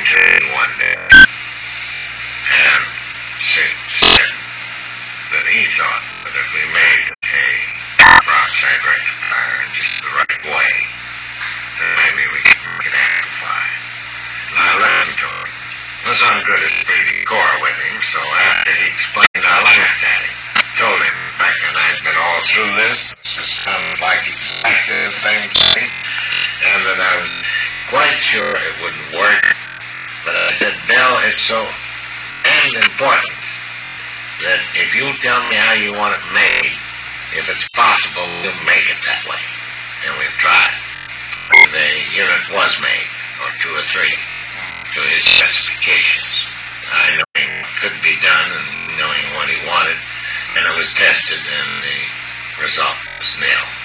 came to me one day and said that he thought that if we made a peroxide rectifier in just the right way, then maybe we could make an amplifier. And I listened to him. I was on good core with him, so after he explained, I laughed at him. Told him back when I'd been all through this sounded like exactly the same thing, and that I was quite sure it wouldn't work. But I said, Bill, it's so important that if you tell me how you want it made, if it's possible, we'll make it that way. And we've tried. The unit was made, or 2 or 3, to his specifications. I knowing what could be done and knowing what he wanted, and it was tested, and the result was nil.